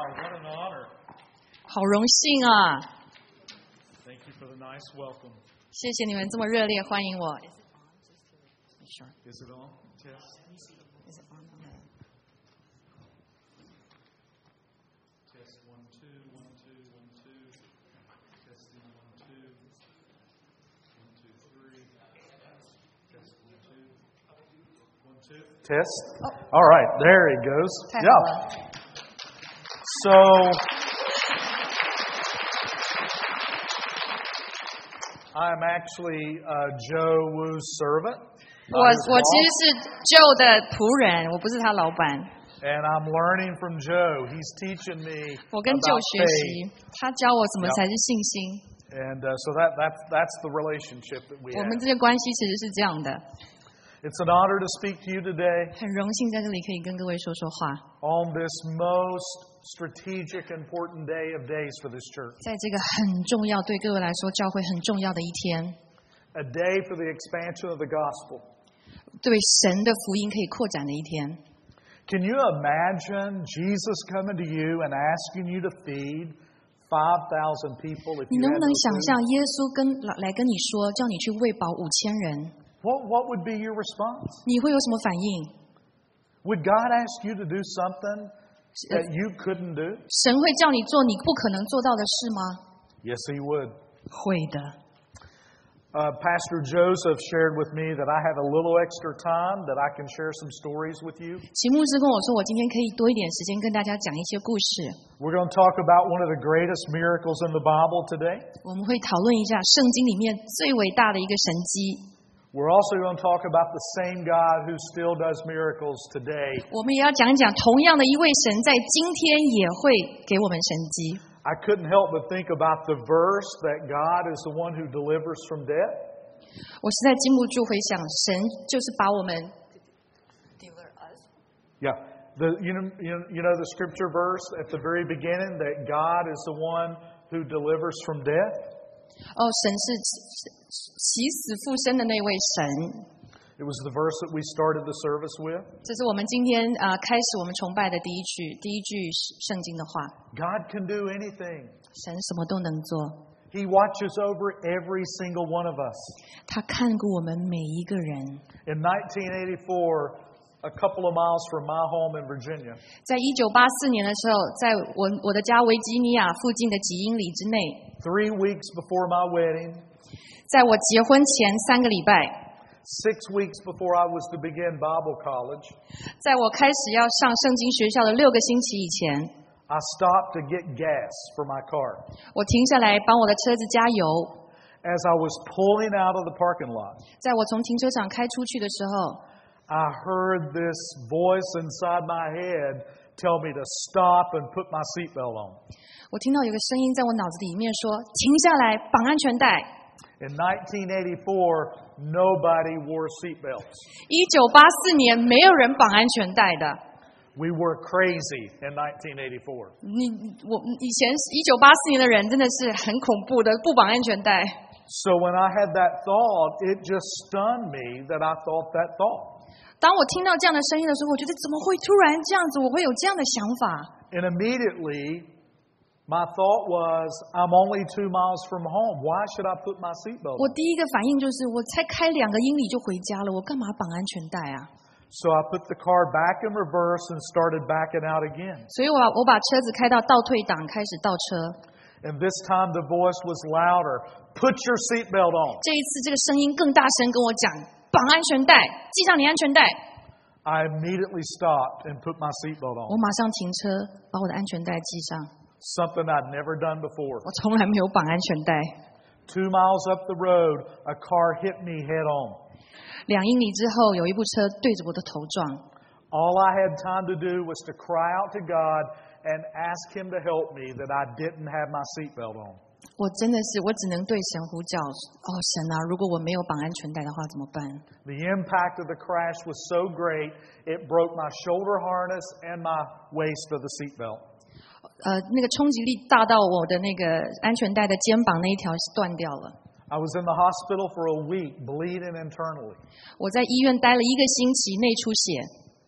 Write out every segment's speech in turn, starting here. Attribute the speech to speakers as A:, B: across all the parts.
A: What an honor.
B: 好荣幸啊！
A: Thank you for the nice welcome.
B: 谢谢你们这么热烈欢迎我。
A: Is it on? Test. Test 1 2 1 2 1 2. Testing 1 2 1 2 3. Test 1 2 1 2. Test. All right, there it goes.
B: 太好了。
A: So I'm actually Joe Wu's servant.
B: 我其实是 Joe 的仆人，我不是他老板。
A: And I'm learning from Joe. He's teaching me
B: 我跟 Joe
A: about
B: 学习
A: faith.，
B: 他教我什么才是信心。
A: And so that's the relationship that we
B: 我们
A: have.
B: 这些关系其实是这样的，
A: It's an honor to speak to you today
B: 很荣幸在这里可以跟各位说说话。
A: on this most strategic, important day of days for this church.
B: 在这个很重要，对各位来说教会很重要的一天，
A: A day for the expansion of the gospel.
B: 对神的福音可以扩展的一天。
A: Can you imagine Jesus coming to you and asking you to feed 5,000 people if
B: 你
A: you
B: 能
A: had
B: 不
A: no
B: 能想
A: food?
B: 象耶稣来跟你说，叫你去喂饱5000人，
A: What would be your response?
B: 你会有什么反应？
A: Would God ask you to do something that you couldn't do?
B: 神会叫你做你不可能做到的事吗？
A: Yes, He would.
B: 会的。
A: Pastor Joseph shared with me that I have a little extra time that I can share some stories with you.
B: 齐牧师跟我说，我今天可以多一点时间跟大家讲一些故事。
A: We're going to talk about one of the greatest miracles in the Bible today.
B: 我们会讨论一下圣经里面最伟大的一个神迹。
A: We're also going to talk about the same God who still does miracles today.
B: 我们也要讲一讲同样的一位神，在今天也会给我们神迹。
A: I couldn't help but think about the verse that God is the one who delivers from death.
B: 我实在禁不住回想，神就是把我们
A: Yeah. You know the scripture verse at the very beginning that God is the one who delivers from death?
B: 神是起死复生的那位神。
A: It was the verse that we started the service with.
B: 这是我们今天开始我们崇拜的第一句圣经的话。
A: God can do anything.
B: 神什么都能做，
A: He watches over every single one of us.
B: 他看顾我们每一个人。
A: In 1984, a couple of miles from my home in Virginia,
B: 在1984年的时候，在我的家维吉尼亚附近的几英里之内，
A: 3 weeks before my wedding,
B: 在我结婚前3个礼拜，
A: 6 weeks before I was to begin Bible college,
B: 在我开始要上圣经学校的6个星期以前，
A: I stopped to get gas for my car.
B: 我停下来帮我的车子加油。
A: As I was pulling out of the parking lot,
B: 在我从停车场开出去的时候，
A: I heard this voice inside my head tell me to stop and put my seatbelt on.
B: 我听到有个声音在我脑子里面说：“停下来，绑安全带。”
A: In 1984, nobody wore seatbelts.
B: 1984年没有人绑安全带的。
A: We were crazy in 1984.
B: 以前1984年的人真的是很恐怖的，不绑安全带。
A: So when I had that thought, it just stunned me that I thought that thought.
B: 当我听到这样的声音的时候，我觉得怎么会突然这样子？我会有这样的想法。
A: And immediately, my thought was, I'm only 2 miles from home. Why should I put my seatbelt
B: 我
A: on?
B: 第一个反应就是，我才开2个英里就回家了，我干嘛绑安全带啊？
A: So I put the car back in reverse and started backing out again.
B: 所以我把车子开到倒退档，开始倒车。
A: And this time the voice was louder. Put your seatbelt on.
B: 这一次，这个声音更大声跟我讲：绑安全带，系上你安全带。
A: I immediately stopped and put my seatbelt
B: 我
A: on.
B: 马上停车，把我的安全带系上。
A: Something I'd never done before.
B: 我从来没有绑安全带。
A: 2 miles up the road, a car hit me head on.
B: 2英里之后，有一部车对着我的头撞。
A: All I had time to do was to cry out to God and ask Him to help me that I didn't have my seatbelt on.
B: 我只能对神呼叫：哦，神啊，如果我没有绑安全带的话，怎么办？
A: The impact of the crash was so great, it broke my shoulder harness and my waist of the seatbelt.
B: 那个冲击力大到我的那个安全带的肩膀那一条是断掉了。
A: I was in the hospital for a week, bleeding internally.
B: 我在医院待了1个星期，内出血。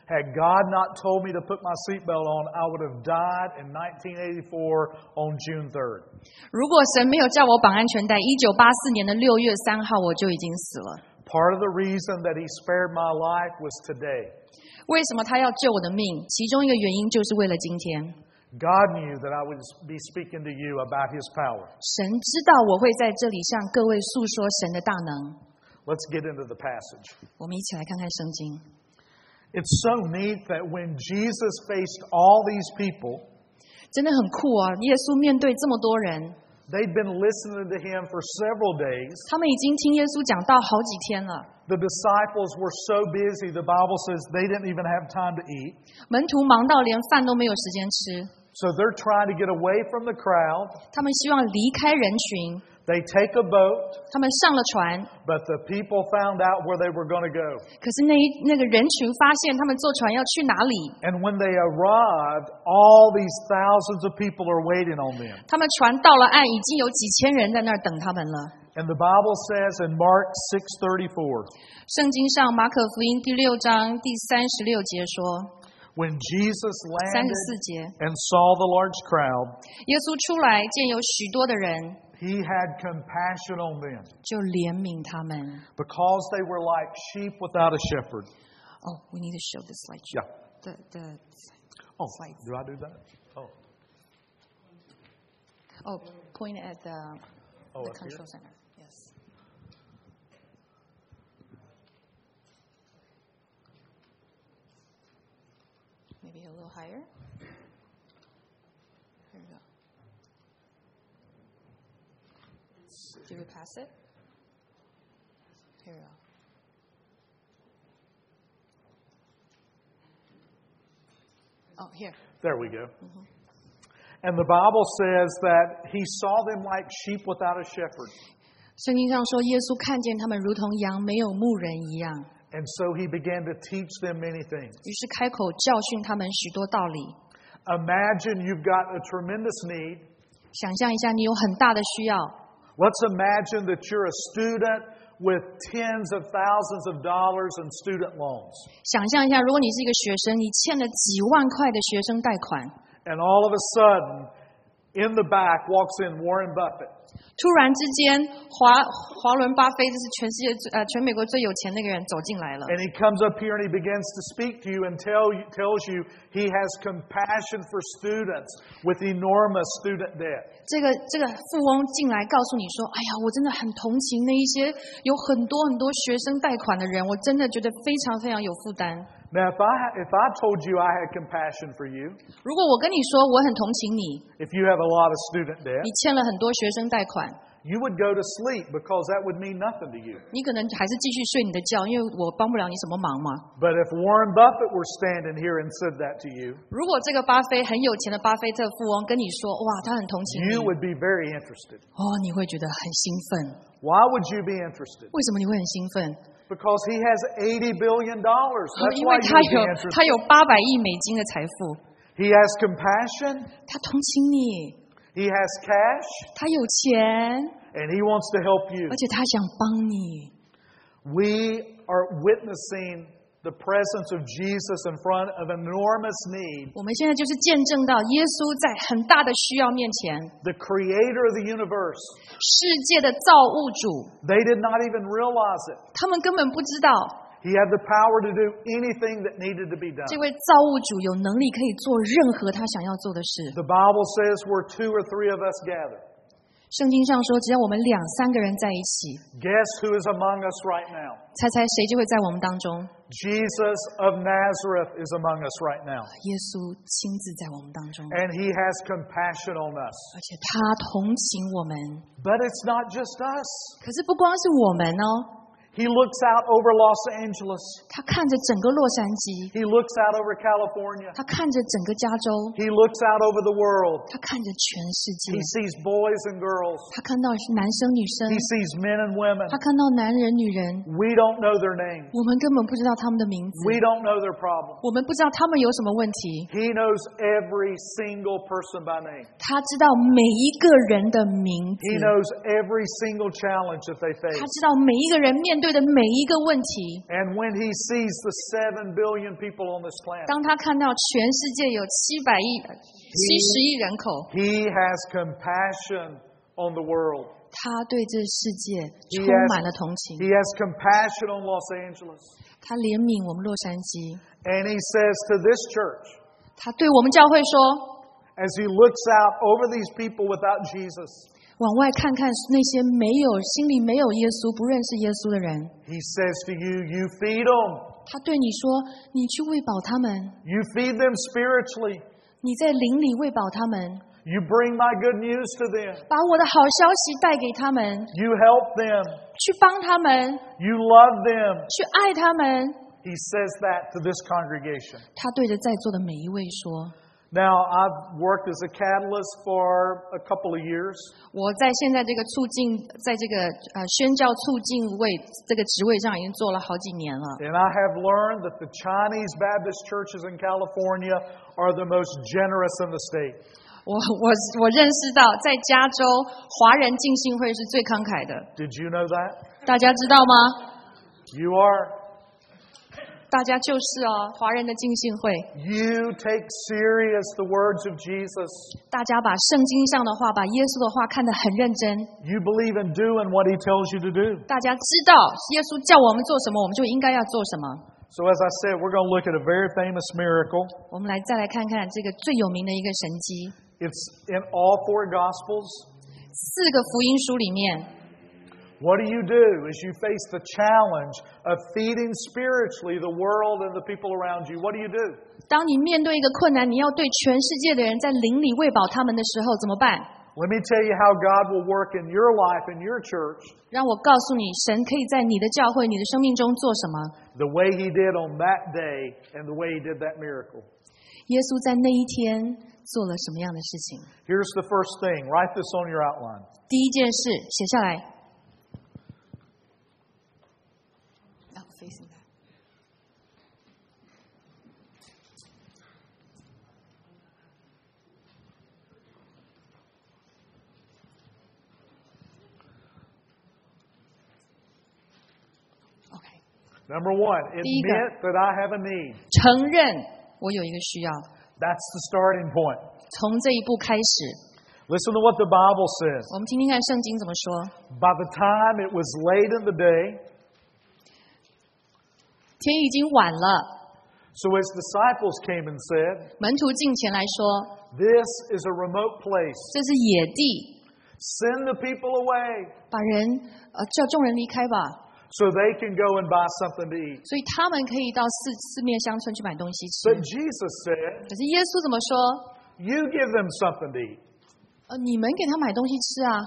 A: Had God not told me to put my seatbelt on, I would have died in 1984 on June 3rd.
B: 如果神没有叫我绑安全带，1984年的6月3号我就已经死了。
A: Part of the reason that He spared my life was today.
B: 为什么他要救我的命？其中一个原因就是为了今天。
A: God knew that I would be speaking to you about His power.
B: 神知道我会在这里向各位诉说神的大能。
A: Let's get into the passage.
B: 我们一起来看看圣经。
A: It's so neat that when Jesus faced all these people,
B: 真的很酷啊！耶稣面对这么多人，
A: they'd been listening to Him for several days.
B: 他们已经听耶稣讲道好几天了。
A: The disciples were so busy, the Bible says they didn't even have time to eat.
B: 门徒忙到连饭都没有时间吃，
A: So they're trying to get away from the crowd.
B: 他们希望离开人群，
A: They take a boat,
B: 他们上了船，
A: but the people found out where they were going to go.
B: 可是那个人群发现他们坐船要去哪里，
A: And when they arrived, all these thousands of people are waiting on them.
B: 他们船到了岸，已经有几千人在那儿等他们了。
A: And the Bible says in Mark 6:34,
B: 圣经上马可福音第6章第36节说，
A: when Jesus
B: 34
A: landed
B: 节，
A: and saw the large crowd,
B: 耶稣出来见有许多的人，
A: He had compassion on them
B: 就怜悯他们。
A: because they were like sheep without a shepherd.
B: Oh, we need to show the slide.
A: Yeah.
B: The
A: Oh,
B: slides.
A: do I do that? Oh,
B: point at the
A: up
B: control
A: here?
B: center. Yes. Maybe a little higher. Here we go. Do we pass it? Here we go. Oh, here.
A: There we go. And the Bible says that He saw them like sheep without a shepherd.
B: 圣经上说，耶稣看见他们如同羊没有牧人一样，
A: And so He began to teach them many things.
B: 于是开口教训他们许多道理。
A: Imagine you've got a tremendous need.
B: 想象一下，你有很大的需要。
A: Let's imagine that you're a student with tens of thousands of dollars in student loans.
B: 想象一下，如果你是一个学生，你欠了几万块的学生贷款，
A: And all of a sudden, in the back walks in Warren Buffett.
B: 突然之间，华伦巴菲就是全美国最有钱那个人走进来了。
A: And he comes up here and he begins to speak to you and tells you he has compassion for students with enormous student debt.
B: 这个富翁进来告诉你说：“哎呀，我真的很同情那一些有很多学生贷款的人，我真的觉得非常非常有负担。”
A: Now, if I told you I had compassion for you,
B: 如果我跟你说我很同情你，
A: if you have a lot of student debt,
B: 你欠了很多学生贷款，
A: you would go to sleep because that would mean nothing to you.
B: 你可能还是继续睡你的觉，因为我帮不了你什么忙嘛。
A: But if Warren Buffett were standing here and said that to you,
B: 如果这个巴菲很有钱的巴菲特富翁跟你说，哇，他很同情你，
A: you would be very interested.
B: 你会觉得很兴奋。
A: Why would you be interested?
B: 为什么你会很兴奋？
A: Because he has $80 billion. That's
B: 因
A: why
B: 为
A: you would be interested.
B: 他有800亿美金的财富，
A: He has compassion.
B: 他同情你，
A: He has cash.
B: 他有钱，
A: And he wants to help you.
B: 而且他想帮你。
A: We are witnessing the presence of Jesus in front of enormous need.
B: 我们现在就是见证到耶稣在很大的需要面前，
A: The creator of the universe.
B: 世界的造物主，
A: They did not even realize it.
B: 他们根本不知道
A: He had the power to do anything that needed to be done.
B: 这位造物主有能力可以做任何他想要做的事。
A: The Bible says where 2 or 3 of us gather.
B: 圣经上说，只要我们2、3个人在一起，
A: Guess who is among us right now?
B: 猜猜谁就会在我们当中？
A: Jesus of Nazareth is among us right now.
B: 耶稣亲自在我们当中，
A: And he has compassion on us.
B: 而且他同情我们。
A: But it's not just us.
B: 可是不光是我们哦，
A: He looks out over Los Angeles.
B: 他看着整个洛杉矶，
A: He looks out over California.
B: 他看着整个加州，
A: He looks out over the world.
B: 他看着全世界
A: He，sees boys and girls.
B: 他看到男生女生，
A: He sees men and women.
B: 他看到男人女人，
A: We don't know their names.
B: 我们根本不知道他们的名字，
A: We don't know their problems.
B: 我们不知道他们有什么问题。
A: He knows every single person by name.
B: 他知道每一个人的名字
A: He，knows every single challenge that they
B: 他
A: face.
B: 知道每一个人面对对的每一个问题，
A: And when he sees the 7 billion people on this planet,
B: 当他看到全世界有70亿人口，
A: he has compassion on the world.
B: 他对这世界充满了同情，
A: He has compassion on Los Angeles.
B: 他怜悯我们洛杉矶，
A: And he says to this church,
B: 他对我们教会说，
A: as he looks out over these people without Jesus,
B: 往外看看那些心里没有耶稣、不认识耶稣的人，
A: he says to you, you feed them.
B: 他对你说，你去喂饱他们，
A: You feed them spiritually.
B: 你在灵里喂饱他们，
A: You bring my good news to them.
B: 把我的好消息带给他们，
A: You help them.
B: 去帮他们，
A: You love them.
B: 去爱他们。
A: He says that to this congregation.
B: 他对着在座的每一位说，
A: Now, I've worked as a catalyst for a couple of years.
B: 我在现在这个在这个宣教促进位这个职位上已经做了好几年了。
A: And I have learned that the Chinese Baptist churches in California are the most generous in the state.
B: 我认识到，在加州华人浸信会是最慷慨的，
A: Did you know that?
B: 大家知道吗？
A: You are.
B: 大家就是华人的浸信会，
A: You take serious the words of Jesus.
B: 大家把圣经上的话，把耶稣的话看得很认真。
A: You believe in doing what he tells you to do.
B: 大家知道耶稣叫我们做什么，我们就应该要做什么。
A: So as I said, we're going to look at a very famous miracle.
B: 我们再来看看这个最有名的一个神迹，
A: It's in all 4 Gospels.
B: 4个福音书里面。
A: What do you do as you face the challenge of feeding spiritually the world and the people around you? What do you do?
B: 当你面对一个困难，你要对全世界的人在灵里喂饱他们的时候，怎么办？
A: Let me tell you how God will work in your life, in your church,
B: 让我告诉你，神可以在你的教会、你的生命中做什么。
A: the way he did on that day and the way he did that miracle.
B: 耶稣在那一天做了什么样的事情？
A: Here's the first thing. Write this on your outline.
B: 第一件事写下来。
A: Number 1, admit that I have a need.
B: 承认我有一个需要，
A: That's the starting point.
B: 从这一步开始，
A: Listen to what the Bible says.
B: 我们听听看圣经怎么说。
A: By the time it was late in the day,
B: 天已经晚了，
A: so his disciples came and said,
B: 门徒近前来说，
A: This is a remote place.
B: 这是野地，
A: Send the people away
B: 把人叫众人离开吧，
A: so they can go and buy something to eat.
B: 所以他们可以到四面乡村去买东西吃。
A: But Jesus said,
B: 可是耶稣怎么说？
A: You give them something to eat.
B: 你们给他买东西吃啊。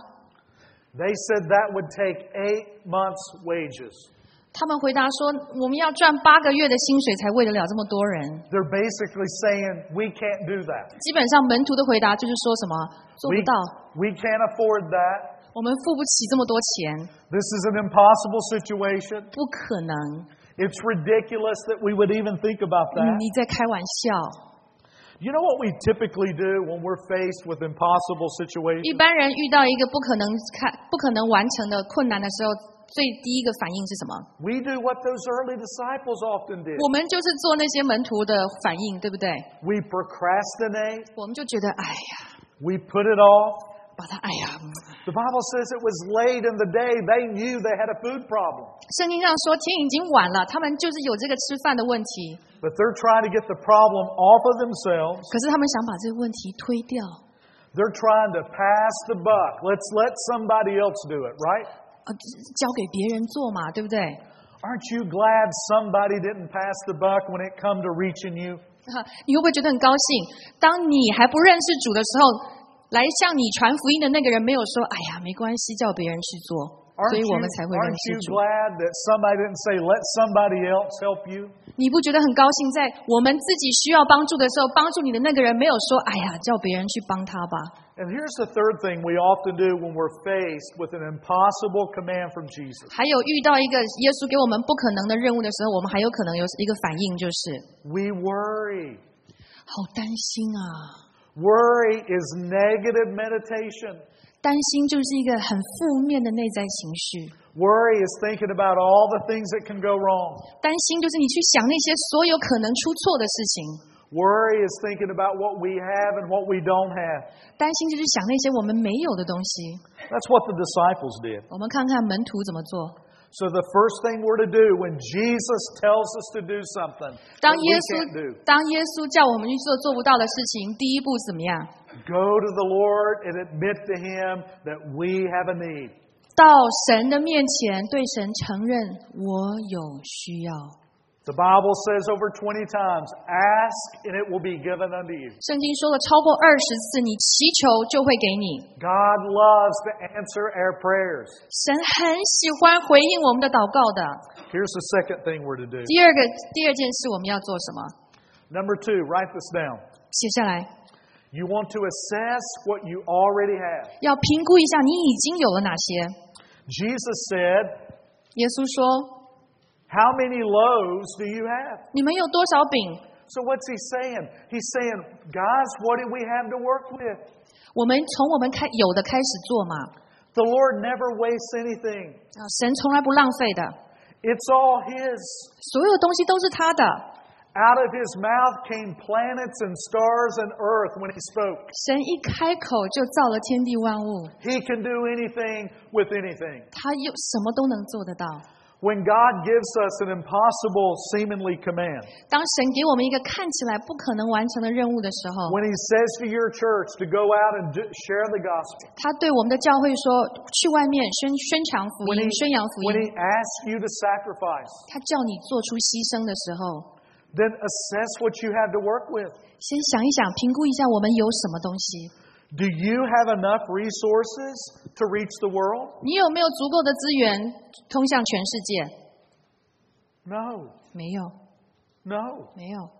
A: They said that would take 8 months' wages.
B: 他们回答说，我们要赚8个月的薪水才喂得了这么多人。
A: They're basically saying, we can't do that.
B: 基本上门徒的回答就是说什么做不到，
A: We can't afford that.
B: 我们付不起这么多钱，
A: This is an impossible situation.
B: 不可能。
A: It's ridiculous that we would even think about that.
B: 你在开玩笑。
A: You know what we typically do when we're faced with impossible
B: 一
A: situations?
B: 般人遇到一个不可能完成的困难的时候，最第一个反应是什么？
A: We do what those early disciples often did.
B: 我们就是做那些门徒的反应，对不对？
A: We procrastinate.
B: 我们就觉得，哎呀，
A: We put it off.
B: 把它，哎呀。
A: The Bible says it was late in the day. They knew they had a food problem.
B: 圣经上说天已经晚了，他们就是有这个吃饭的问题，
A: But they're trying to get the problem off of themselves.
B: 可是他们想把这个问题推掉，
A: They're trying to pass the buck. Let's let somebody else do it, right?
B: 交给别人做嘛，对不对？
A: Aren't you glad somebody didn't pass the buck when it come to reaching you?
B: 你会不会觉得很高兴？当你还不认识主的时候，来向你传福音的那个人没有说：“哎呀，没关系，叫别人去做。” 所以我们才会认
A: Aren't
B: 识
A: you
B: 主。
A: glad that somebody didn't say, let somebody else help you?
B: 你不觉得很高兴，在我们自己需要帮助的时候，帮助你的那个人没有说：“哎呀，叫别人去帮他吧。”
A: And here's the third thing we often do when we're faced with an impossible command from Jesus.
B: 还有遇到一个耶稣给我们不可能的任务的时候，我们还有可能有一个反应，就是
A: We worry.
B: 好担心啊！
A: Worry is negative meditation.
B: 担心就是一个很负面的内在情绪。
A: Worry is thinking about all the things that can go wrong.
B: 担心就是你去想那些所有可能出错的事情。
A: Worry is thinking about what we have and what we don't have.
B: 担心就是想那些我们没有的东西。
A: That's what the disciples did.
B: 我们看看门徒怎么做。
A: So the first thing we're to do when Jesus tells us to do something that
B: 当
A: we
B: 耶
A: can't do,
B: 稣叫我们去做不到的事情，第一步怎么样？
A: go to the Lord and admit to Him that we have a need.
B: 到神的面前，对神承认我有需要。
A: The Bible says over 20 times, ask and it will be given unto you.
B: 圣经说了超过20次，你祈求就会给你。
A: God loves to answer our prayers.
B: 神很喜欢回应我们的祷告的。
A: Here's the second thing we're to do.
B: 第二件事我们要做什么？
A: Number 2, write this down.
B: 写下来，
A: You want to assess what you already have.
B: 要评估一下你已经有了哪些。
A: Jesus said,
B: 耶稣说
A: how many loaves do you have?
B: 你们有多少饼？
A: So what's He saying? He's saying, guys, what do we have to work with?
B: 我们从我们有的开始做嘛。
A: The Lord never wastes anything.
B: 神从来不浪费的，
A: It's all His.
B: 所有东西都是他的。
A: Out of His mouth came planets and stars and earth when He spoke.
B: 神一开口就造了天地万物，
A: He can do anything with anything.
B: 他又什么都能做得到。
A: When God gives us an impossible seemingly command,
B: 当神给我们一个看起来不可能完成的任务的时候，
A: when He says to your church to go out and share the gospel,
B: 他对我们的教会说：“去外面宣传福
A: when
B: 音，
A: He,
B: 宣扬福
A: when
B: 音。
A: He asks you to sacrifice, ”
B: 他叫你做出牺牲的时候，
A: then assess what you have to work with.
B: 先想一想，评估一下我们有什么东西。
A: Do you have enough resources to reach the world?
B: 你有没有足够的资源通向全世界？
A: No,
B: 没有，
A: no.
B: 没有。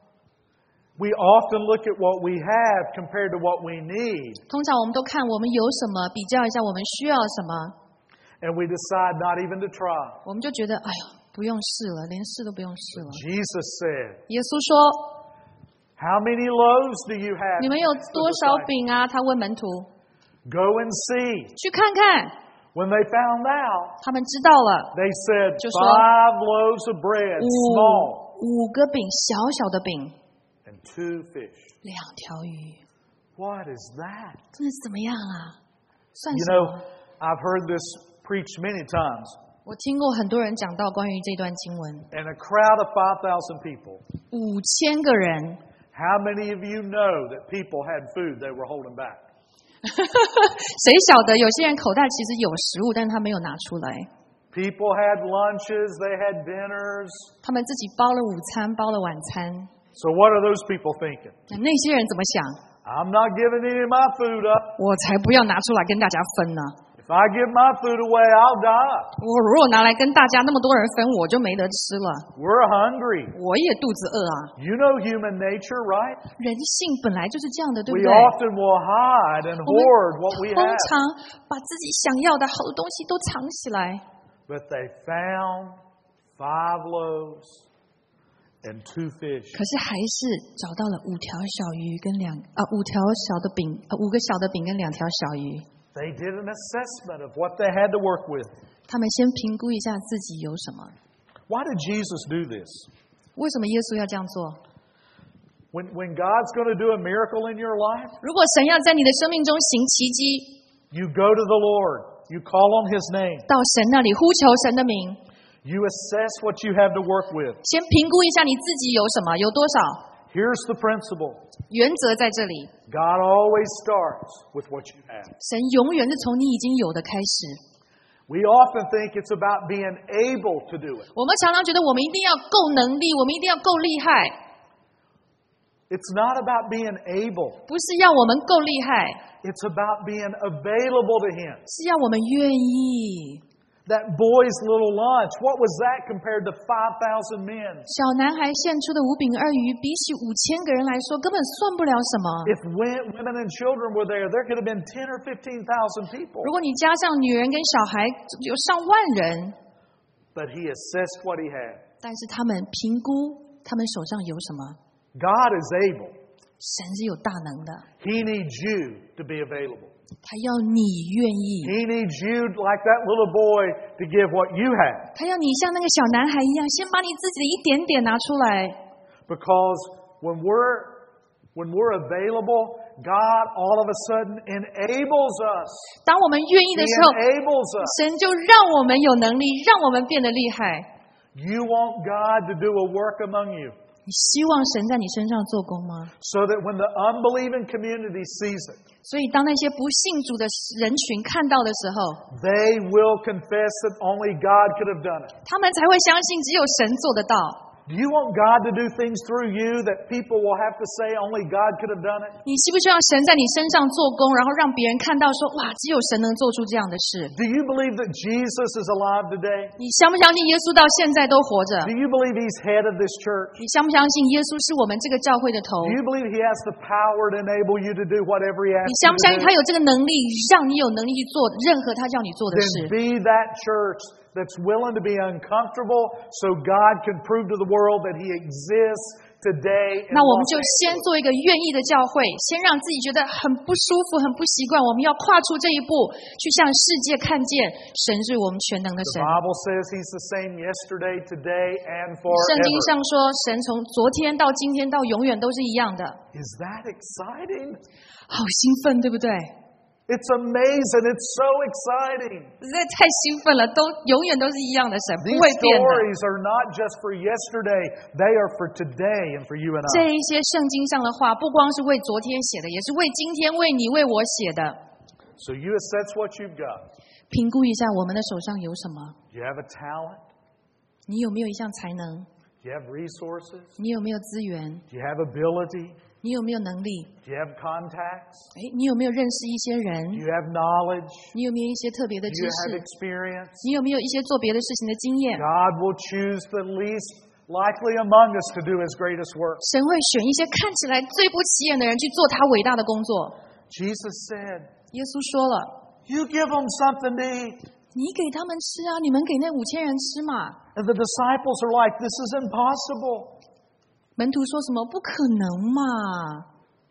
A: We often look at what we have compared to what we need,
B: 通常我们都看我们有什么，比较一下我们需要什么，
A: and we decide not even to try.
B: 我们就觉得哎呀，不用试了，连试都不用试了。
A: Jesus said,
B: 耶稣说
A: how many loaves do you have?
B: 你们有多少饼啊？他问门徒，
A: Go and see.
B: 去看看。
A: When they found out,
B: 他们知道了，
A: they said,
B: 就说
A: 5 loaves of bread, small,
B: 五个饼，小小的饼
A: ，and 2 fish.
B: ，2条鱼，
A: What is that?
B: 这是怎么样啊？算
A: You
B: 什
A: know,
B: 么？
A: I've heard this preached many times,
B: 我听过很多人讲到关于这段经文，
A: and a crowd of 5,000 people.
B: 5000个人。
A: How many of you know that people had food they were holding back?
B: 谁晓得有些人口袋其实有食物，但是他没有拿出来。
A: People had lunches, they had dinners.
B: 他们自己包了午餐，包了晚餐。
A: So what are those people thinking?
B: 那些人怎么想？
A: I'm not giving any of my food up.
B: 我才不要拿出来跟大家分呢！
A: If I give my food away, I'll die.
B: 我如果拿来跟大家那么多人分，我就没得吃了。
A: We're hungry.
B: 我也肚子饿啊！
A: You know human nature, right?
B: 人性本来就是这样的，对不
A: We
B: 对？
A: often will hide and
B: 我们
A: hoard what we
B: 通
A: have.
B: 常把自己想要的好东西都藏起来。
A: But they found 5 loaves and 2 fish.
B: 可是还是找到了5条小鱼跟5条小的饼，5个小的饼跟2条小鱼。
A: They did an assessment of what they had to work with.
B: 他们先评估一下自己有什么。
A: Why did Jesus do this?
B: 为什么耶稣要这样做？
A: When God's going to do a miracle in your life,
B: 如果神要在你的生命中行奇迹，
A: you go to the Lord. You call on His name.
B: 到神那里呼求神的名，
A: You assess what you have to work with.
B: 先评估一下你自己有什么，有多少。
A: Here's the principle.
B: 原则在这里，
A: God always starts with what you have.
B: 神永远是从你已经有的开始。
A: We often think it's about being able to do it.
B: 我们常常觉得我们一定要够能力，我们一定要够厉害，
A: It's not about being able.
B: 不是要我们够厉害，
A: It's about being available to Him.
B: 是要我们愿意。
A: That boy's little lunch, what was that compared to 5,000 men?
B: 小男孩献出的5饼2鱼，比起5000个人来说，根本算不了什么。
A: If women and children were there could have been 10 or 15,000 people.
B: 如果你加上女人跟小孩，有上万人。
A: But He assessed what He had.
B: 但是他们评估他们手上有什么。
A: God is able.
B: 神是有大能的，
A: He needs you to be available.
B: 他要你愿意，
A: He needs you, like that little boy, to give what you have.
B: 他要你像那个小男孩一样，先把你自己的一点点拿出来。
A: Because when we're available, God all of a sudden enables us.
B: 当我们愿意
A: He
B: 的时候，
A: enables us.
B: 神就让我们有能力，让我们变得厉害。
A: You want God to do a work among you
B: 你希望神在你身上做工吗？
A: so that when the unbelieving community sees it,
B: 所以当那些不信主的人群看到的时候，
A: they will confess that only God could have done it.
B: 他们才会相信只有神做得到。
A: Do you want God to do things through you that people will have to say only God could have done it?
B: 你希不希望神在你身上做工，然后让别人看到说，哇，只有神能做出这样的事？
A: Do you believe that Jesus is alive today?
B: 你相不相信耶稣到现在都活着？
A: Do you believe He's head of this church?
B: 你相不相信耶稣是我们这个教会的头？
A: Do you believe He has the power to enable you to do whatever He
B: 你
A: asks
B: 相
A: you
B: 不相
A: to
B: 信
A: do?
B: 他有这个能力，让你有能力去做任何他叫你做的
A: Then
B: 事？
A: be that church that's willing to be uncomfortable so God can prove to the world that He exists today.
B: 那我们就先做一个愿意的教会，先让自己觉得很不舒服、很不习惯。我们要跨出这一步，去向世界看见神是我们全能的
A: The
B: 神。
A: Bible says He's the same yesterday, today, and
B: 圣经
A: forever.
B: 上说，神从昨天到今天到永远都是一样的，
A: Is that exciting?
B: 好兴奋，对不对？
A: It's amazing. It's so exciting.
B: 实在太兴奋了，都永远都是一样的神，不
A: These
B: 会变的。
A: stories are not just for yesterday. They are for today and for you and
B: 这
A: I.
B: 一些圣经上的话，不光是为昨天写的，也是为今天、为你、为我写的。
A: So you assess what you've got.
B: 评估一下我们的手上有什么，
A: You have a talent.
B: 你有没有一项才能？
A: You have resources.
B: 你有没有资源？
A: You have ability.
B: 你有没有能力？
A: You have contacts.
B: 你有没有认识一些人？
A: You have knowledge.
B: 你有没有一些特别的
A: You
B: 知
A: have
B: 识？
A: experience.
B: 你有没有一些做别的事情的经验？
A: God will choose the least likely among us to do His greatest work.
B: 神会选一些看起来最不起眼的人去做他伟大的工作。
A: Jesus said,
B: 耶稣说了
A: You give them something to eat.：“
B: 你给他们吃啊，你们给那5000人吃嘛。
A: And the disciples are like, This is impossible. ”
B: 门徒说什么？不可能嘛！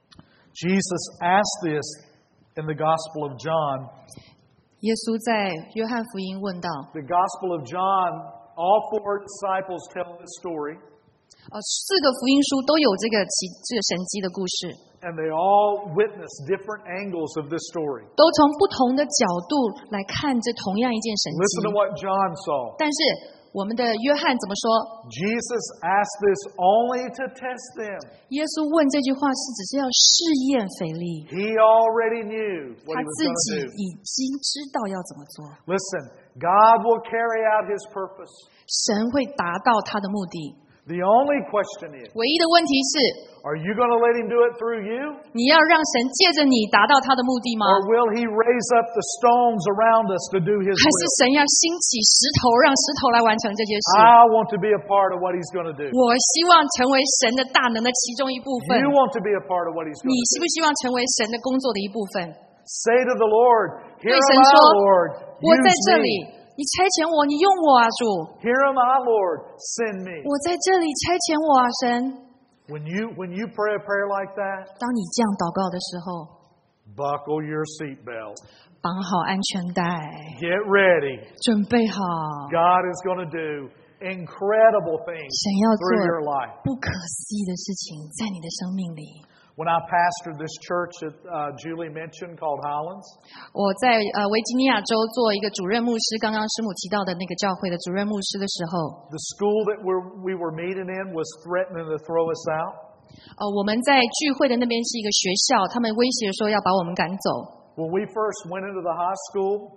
A: Jesus asked this in the Gospel of John.
B: 耶稣在约翰福音问道
A: The Gospel of John, all four disciples tell this story,
B: ：4个福音书都有这个神迹的故事，
A: and they all witness different angles of this story.
B: 都从不同的角度来看这同样一件神
A: Listen to
B: 迹。
A: what John saw.
B: 但是我们的约翰怎么说？
A: Jesus asked this only to test them.
B: 耶稣问这句话是只是要试验腓利，
A: He already knew
B: 他
A: what he was
B: 自
A: going
B: 己
A: to do.
B: 已经知道要怎么做。
A: Listen, God will carry out His purpose.
B: 神会达到他的目的。
A: The only question is,
B: 唯一的问题是，
A: are you going to let Him do it through you?
B: 你要让神借着你达到他的目的吗？
A: Or will He raise up the stones around us to do His
B: 还是
A: will?
B: 神要兴起石头，让石头来完成这些事？
A: I want to be a part of what He's going to do.
B: 我希望成为神的大能的其中一部分。
A: You want to be a part of what He's
B: 你
A: going to
B: 希
A: do.
B: 不希望成为神的工作的一部分？
A: Say to the Lord, Here
B: 对
A: am
B: 神
A: I,
B: 说
A: Lord.
B: 我在
A: Use
B: 这
A: me.
B: 里，你差遣我，你用我啊，主！
A: Here am I, Lord. Send me.
B: 我在这里，差遣我啊，神！
A: When you pray a prayer like that,
B: 当你这样祷告的时候，
A: buckle your seatbelt.
B: 绑好安全带，
A: Get ready.
B: 准备好，
A: God is going to do incredible things
B: 神要
A: through your
B: 做
A: life.
B: 不可思议的事情在你的生命里。
A: When I pastored this church that Julie mentioned called Highlands,
B: 我在维吉尼亚州做一个主任牧师，刚刚师母提到的那个教会的主任牧师的时候，
A: the school that we were meeting in was threatening to throw us out.
B: 我们在聚会的那边是一个学校，他们威胁说要把我们赶走。
A: When we first went into the high school,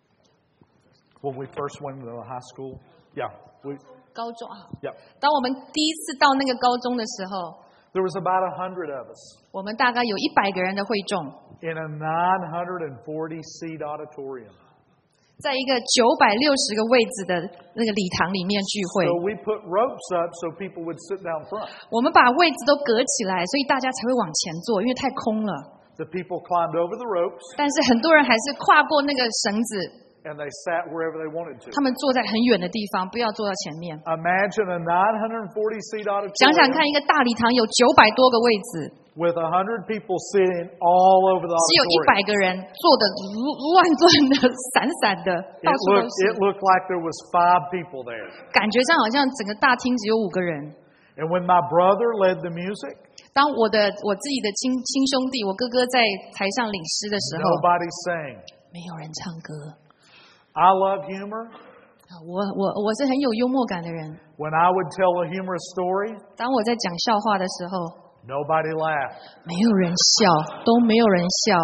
A: yeah,
B: 高中啊，
A: yeah,
B: 当我们第一次到那个高中的时候，
A: there was about 100 of us
B: 我们大概有100个人的会众，
A: in a 940-seat auditorium.
B: 在一个960个位置的那个礼堂里面聚会。
A: So we put ropes up so people would sit down front.
B: 我们把位置都隔起来，所以大家才会往前坐，因为太空了。
A: The people climbed over the ropes,
B: 但是很多人还是跨过那个绳子，
A: and they sat wherever they wanted to.
B: 他们坐在很远的地方，不要坐到前面。
A: Imagine a 940 seat
B: 想想看，
A: auditorium
B: 一个大礼堂有900多个位子，
A: with 100 people sitting all over the
B: 只有
A: auditorium.
B: 100个人坐的乱转的、散散的，到处都
A: It
B: 是，
A: looked like there was 5 people there.
B: 感觉上好像整个大厅只有5个人。
A: And when my brother led the music,
B: 当我自己的亲兄弟，我哥哥在台上领诗的时候，
A: nobody sang.
B: 没有人唱歌。
A: I love humor.
B: 我是很有幽默感的人。
A: When I would tell a humorous story,
B: 当我在讲笑话的时候，
A: nobody laughed.
B: 没有人笑，都没有人笑。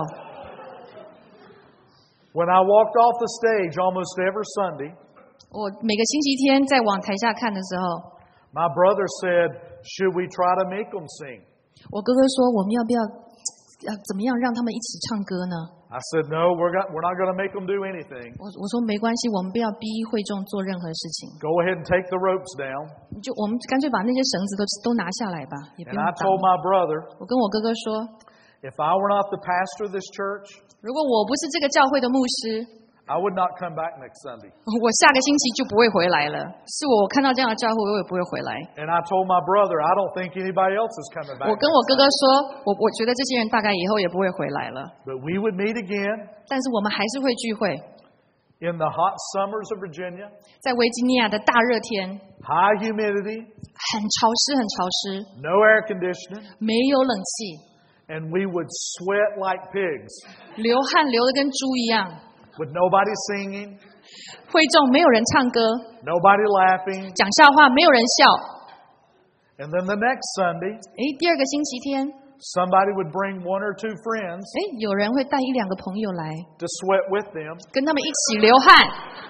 A: When I walked off the stage almost every Sunday,
B: 我每个星期天在往台下看的时候，
A: my brother said, should we try to make them sing?
B: 我哥哥说，我们要不要怎么样让他们一起唱歌呢？
A: I said, no, we're not going to make them do anything.
B: 我说没关系，我们不要逼会众做任何事情，
A: Go ahead and take the ropes down.
B: 我们干脆把那些绳子都拿下来吧，也不
A: And
B: 用
A: I
B: 绑。
A: told my brother,
B: 我跟我哥哥说，
A: if I were not the pastor of this church,
B: 如果我不是这个教会的牧师，
A: I would not come back next Sunday.
B: 我下个星期就不会回来了。是我看到这样的教会，我也不会回来。
A: And I told my brother, I don't think anybody else is coming
B: 我
A: back.
B: 跟我哥哥说，我觉得这些人大概以后也不会回来了。
A: But we would meet again
B: 但是我们还是会聚会，
A: in the hot summers of Virginia,
B: 在维吉尼亚的大热天，
A: high humidity,
B: 很潮湿，很潮湿，
A: no air conditioning,
B: 没有冷气，
A: and we would sweat like pigs
B: 流汗流得跟猪一样。
A: with nobody singing,
B: 会众没有人唱歌，
A: nobody laughing.
B: 讲笑话没有人笑。
A: And then the next Sunday,
B: 第二个星期天，
A: somebody would bring 1 or 2 friends
B: 有人会带1-2个朋友来，
A: to sweat with them,
B: 跟他们一起流汗，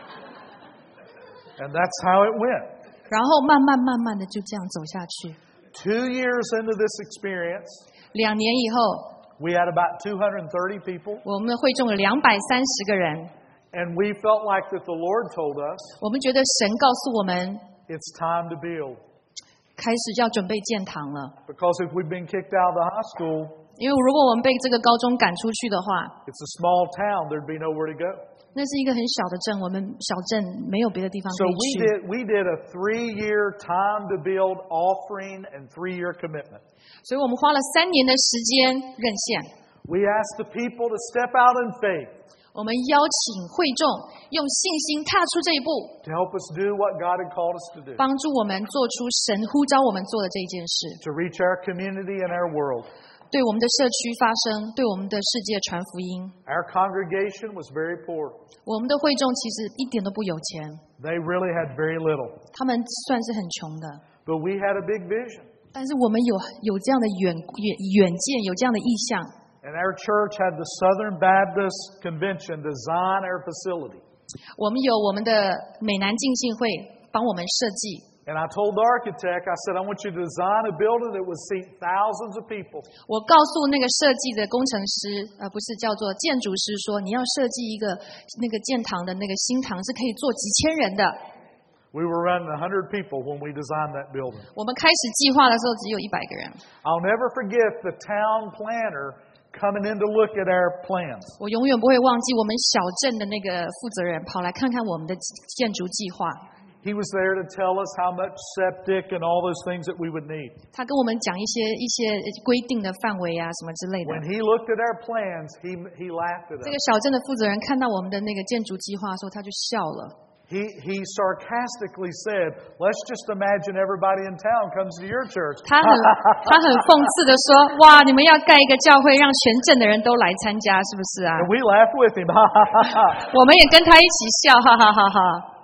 A: and that's how it went.
B: 然后慢慢的就这样走下去。
A: 2 years into this experience,
B: 2年以后，
A: we had about 230 people,
B: 我们的会众有230个人。
A: and we felt like that the Lord told us
B: 我们觉得神告诉我们，
A: it's time to build.
B: 开始要准备建堂了。
A: Because if we'd been kicked out of the high school,
B: 因为如果我们被这个高中赶出去的话，
A: it's a small town, there'd be nowhere to go.
B: 那是一个很小的镇，我们小镇没有别的地方
A: So
B: 可以去。
A: we did a 3-year time to build offering and 3-year commitment.
B: 所以我们花了3年的时间认现。
A: We asked the people to step out in faith
B: 我们邀请会众用信心踏出这一步，
A: to help us do what God had called us to do,
B: 帮助我们做出神呼召我们做的这一件事，
A: to reach our community and our world.
B: 对我们的社区发声，对我们的世界传福音。
A: Our congregation was very poor.
B: 我们的会众其实一点都不有钱，
A: They really had very little.
B: 他们算是很穷的，
A: But we had a big vision.
B: 但是我们有这样的远见，有这样的意向。
A: And our church had the Southern Baptist Convention design our facility.
B: 我们有我们的美南浸信会帮我们设计。
A: And I told the architect, I said, I want you to design a building that would seat thousands of people.
B: 我告诉那个设计的工程师，不是叫做建筑师，说你要设计一个那个建堂的那个新堂是可以坐几千人的。
A: We were running 100 people when we designed that building.
B: 我们开始计划的时候只有100个人。
A: I'll never forget the town planner coming in to look at our plans.
B: 我永远不会忘记我们小镇的那个负责人跑来看看我们的建筑计划。
A: He was there to tell us how much septic and all those things that we would need.
B: 他跟我们讲一些规定的范围啊什么之类的。
A: When he looked at our plans, he laughed at
B: 这个
A: us.
B: 小镇的负责人看到我们的那个建筑计划的时候，他就笑了。
A: He sarcastically said, let's just imagine everybody in town comes to your church.
B: 他很讽刺的说：“哇，你们要盖一个教会，让全镇的人都来参加，是不是啊
A: And we laughed with him. Ha ha ha ha.？”
B: 我们也跟他一起笑，哈哈哈哈。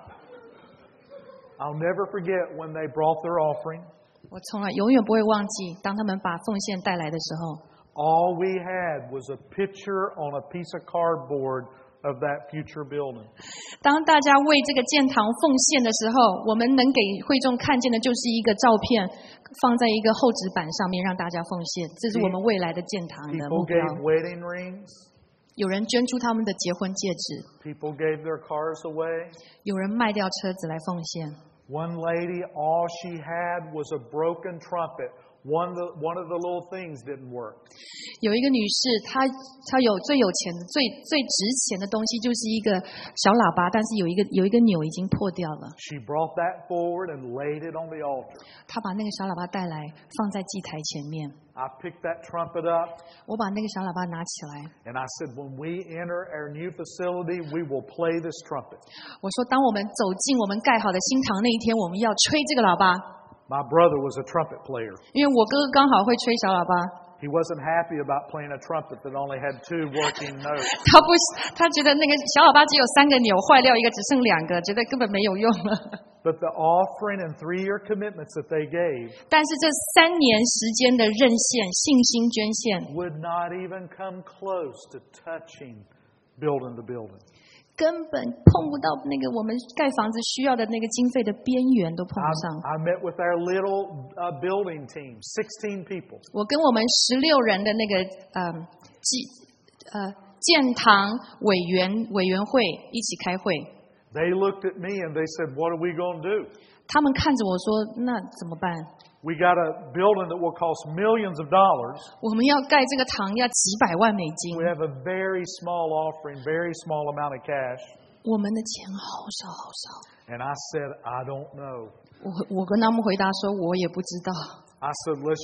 A: I'll never forget when they brought their offering.
B: 我永远不会忘记，当他们把奉献带来的时候，
A: All we had was a picture on a piece of cardboard of that future building.
B: 当大家为这个建堂奉献的时候，我们能给会众看见的就是一个照片，放在一个厚纸板上面，让大家奉献。这是我们未来的建堂的目
A: People
B: 标。
A: gave wedding rings.
B: 有人捐出他们的结婚戒指，
A: People gave their cars away.
B: 有人卖掉车子来奉献。
A: One lady, all she had was a broken trumpet one of the little things didn't work.
B: 有一个女士，她有最有钱的、最值钱的东西，就是一个小喇叭，但是有一个钮已经破掉了。
A: She brought that forward and laid it on the altar.
B: 她把那个小喇叭带来，放在祭台前面。
A: I picked that trumpet up.
B: 我把那个小喇叭拿起来。
A: And I said, when we enter our new facility, we will play this trumpet.
B: 我说，当我们走进我们盖好的新堂那一天，我们要吹这个喇叭。
A: My brother was a trumpet player.
B: 因为我哥哥刚好会吹小喇叭。
A: He wasn't happy about playing a trumpet that only had 2 working notes.
B: 他觉得那个小喇叭只有3个钮坏掉，一个只剩2个，觉得根本没有用了。
A: But the offering and 3-year commitments that they gave
B: 但是这3年时间的认献、信心捐献
A: would not even come close to touching building the building.
B: 根本碰不到那个我们盖房子需要的那个经费的边缘都碰不上。
A: I met with our little building team, 16 people.
B: 我跟我们16人的那个建堂委员会一起开会。
A: They looked at me and they said, "What are we going to do?"
B: 他们看着我说：“那怎么办？”
A: We got a building that will cost millions of dollars.
B: 我们要盖这个堂要几百万美金。
A: We have a very small offering, very small amount of cash.
B: 我们的钱好少好少。
A: And I said, I don't know.
B: 我跟他们回答说，我也不知道。
A: I said, let's